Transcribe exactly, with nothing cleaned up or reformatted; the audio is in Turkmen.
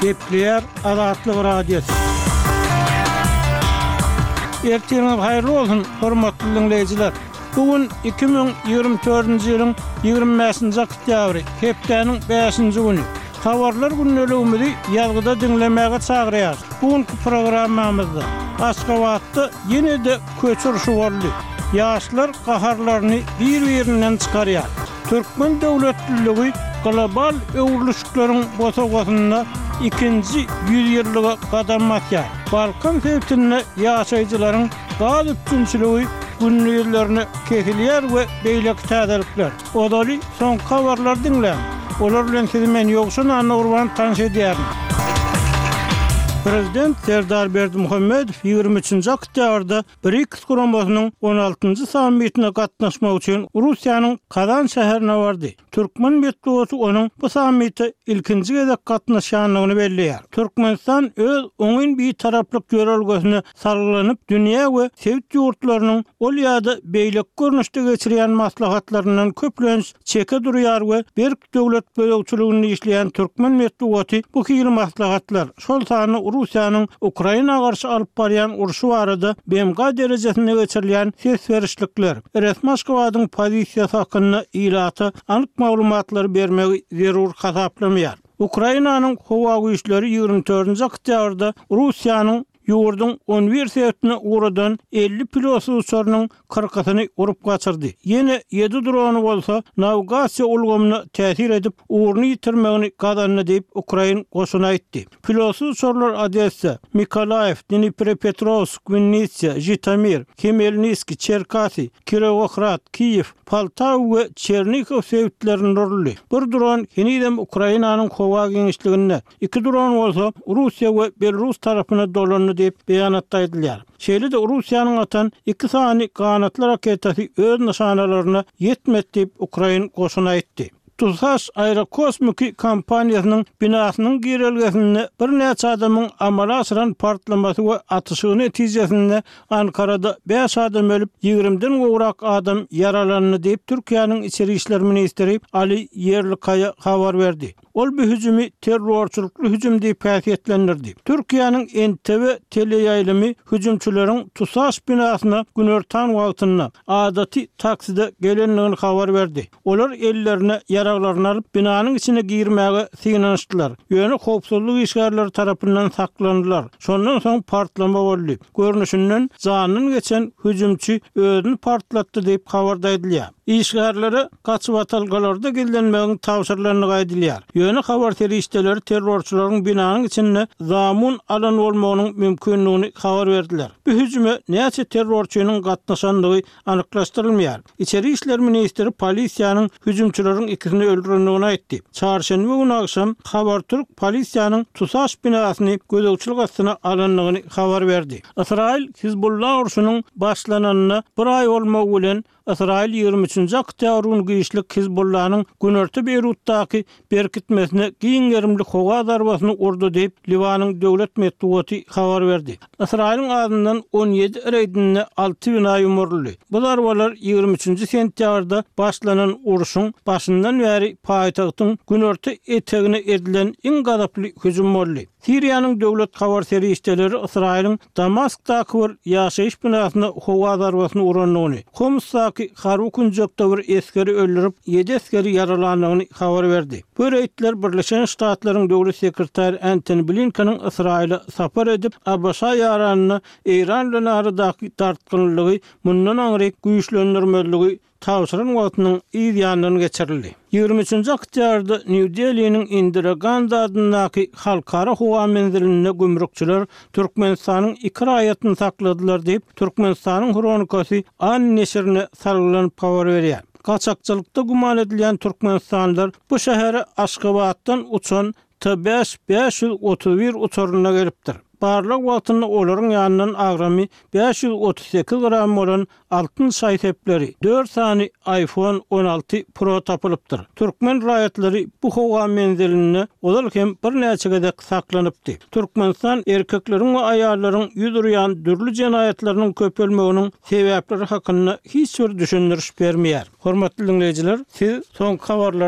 Gepleyer Azatlyk Radiosu. Ertemiz hayırlı olsun, hormatly dinleyijiler. Bugün iki bin ýygrimi dördünji ýylyň ýygrimi beşinji oktýabry, hepdeniň beşinji güni. Habarlar günneligimizi ýazgyda dinlemäge çagyrýar. Bugünkü programmamyzda Aşgabatda ýene-de köçürşi boldy. Ýaşlar gaharlaryny bir-birinden çykarýar. Türkmen döwletliligi global öwrülüşiklaryň bosagyna ikinji ýüzýyllyga gadam atýar. Balkan sebitinde ýaşaýjylaryň gaz üçinçiligi günlüklerini kesilýär we beýleki täzelikler. Odaly son habarlar dinlän. Olar bilen sizi men ýokşun anna urban tanış edýärim. Prezident Serdar Berdimuhammedow ýygrimi üçinji oktýabrda BRICS guramasynyň on altynjy sammitine gatnaşmak üçin Russiýanyň Kazan şäherine bardy. Türkmen metbuaty onuň bu sammitde ilkinji gezek gatnaşanlygyny belleýär. Türkmenistan öz oňyn bir taraplyk ýörelgesine sargylanyp dünýä we sewit ýurtlarynyň ol ýa-da beýlek görnüşde geçirýän maslahatlaryndan köplenç çeke durýar we bir döwlet bölekçiligini işleýän Türkmen metbuaty bu hili maslahatlar şol sany Russiýanyň Ukraina garşy alyp barýan urşy barada B M G derejesinde geçirilýän ses berişlikler, resmi Aşgabatyň pozisiýasy hakynda ýylaty anyk maglumatlary bermegi zerur hasaplanýar. Ukrainanyň howa güýçleri ýygrimi dördünji oktýabrda Russiýanyň ýurdun on bir sebäpine uğradan elli pilotsy uçarynyň kırkyny urup gaçyrdy. Ýene ýedi drony bolsa nawigasiýa ulgamyna täsir edip uğurny ýitirmegini gadanny diýip Ukraina goşuny aýtdy. Pilotsy uçarlar Odessa, Mikolaev, Dnipropetrovsk, Vinnytsia, Zhytomyr, Khmelnytski, Cherkasy, Kirovohrad, Kiýew, Poltawa we Chernigov sebitlerinde uruldy. Bir dron henidem Ukrainanyň howa geňişliginde, iki dron bolsa Russiýa we Belarus tarapyna dolandy diýip beýanatda edilýär. Şeýle-de Russiýanyň atan iki sany kanatly raketasy öz nişanalaryna ýetmedi diýip Ukraina goşuny aýtdy. Tusaş Aerokosmiki kompaniýasynyň binasynyň girelgesinde bir näçe adamyň amala aşyran partlamasy we atyşyny netijesinde Ankarada beş adam ölüp ýygrimiden gowrak adam yaralandy diýip Türkiýanyň içeri işler ministri Ali Yerlikaya habar berdi. Ol bu hüjümi terrorçulukly hüjüm diýip päsýetlendirdi. Türkiýanyň N T V teleýaýlymy hüjümçüleriň Tusaş binasyna günortan wagtyna adaty takside gelenligini habar berdi. Olar ellerine yaraglaryny alyp binanyň içine girmäge sygnanyşdylar. Ýöne howpsuzlyk işgärleri tarapyndan saklandylar. Şondan soň partlama boldy. Görnüşinden janyny geçen hüjümçi özüni partlatdy diýip habarda edilýär. İşgärlere gaçyp atalgalarda geldenmegiň tawsyrlaryny gaýdylýar. Ýöne habar terişdeleri terrorçularyň binanyň içinde zamun alan bolmagynyň mümkinligini habar berdiler. Bu hüjüme näçe terrorçynyň gatnaşandygy anyklaşdyrylmaýar. İçeri işler ministri polisiýanyň hüjümçüleriň ikisini öldürenligini aýtdy. Çarşembe günü akşam Habartürk polisiýanyň Tusaş binasyny gözegçilik astyna alanlygyny habar berdi. Israil Hizbullah urşunyň başlananyna bir ay bolmagy bilen Israil ýygrimi üçinji oktýabryň güýçlik Hizbullahnyň Günörtü Beýrutdaky berkitmesine giň gerimli howa darbasyny urdy diýip Liwanyň döwlet metbuaty habar berdi. Israil'in adından on yedi reydinde altı bina yumuruldu. Bu darbalar ýygrimi üçinji sentýabrda başlanan uruşun başyndan bäri paýtagtyň günörtü etegine edilen iň gadaply hüjüm boldy. Siriýanyň döwlet habar terişdeleri Israil'in Damaskdaky bir ýaşaýyş binasyna howa darbasyny uranlygyny, Homsdaky harby kunjakda bir eskeri öldürüp ýedi eskeri yaralanlygyny habar berdi. Bu reýtler Birleşen Ştatlaryň döwlet sekretary Antony Blinken'in Israil'e sapar edip Abbasa ýaranyny Iran bilen aradaky tartgynlygy mundan aňryk güýçlendirmeligi tawsyran wagtynyň ýanlygyny geçirildi. ýygrimi üçinji oktýabrda New Delhi'niň Indira Gandhi adynaky halkara howa menziline gümrükçüler Türkmenistanyň iki raýatyny sakladylar diýip Türkmenistanyň Kronikasy an neşrine sargylanyp habar berýär. Kaçakçylykda guman edilýän türkmenistanlylar bu şähere Aşgabatdan uçan T beş beş yüz otuz bir uçaryna gelipdir. Barlyk wagtyny olaryň ýanyndan agramy beş yüz otuz sekiz gram bolan altyn şaýtepleri, dört sany iPhone on alty Pro tapylypdyr. Türkmen raýatlary bu howa menziline olar hem bir näçe gedek saklanypdy. Türkmenistan erkekleriň we aýallaryň ýüzürýän dürli jenaýatlarynyň köpelmeginiň sebäpleri hakynda hiç bir düşündiriş bermeýär. Hormatly dinleyijiler, siz soň habarlar